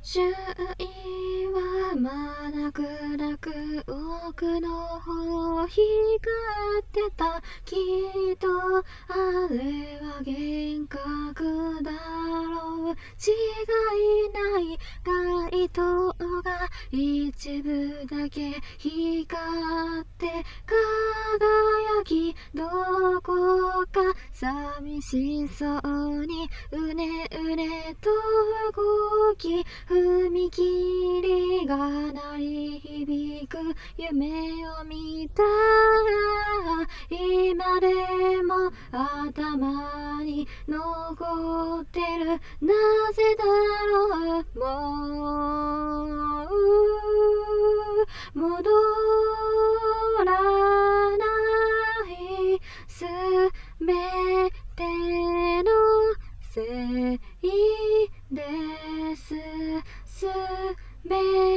周囲は真っ暗く奥の方光ってた。きっとあれは幻覚だろう。違いない。街灯が一部だけ光って輝き、どこか寂しそうにうねうねと動き、踏切が鳴り響く夢を見た。今でも頭に残ってる。なぜだろう。もう戻らないすべてのせいです。すべ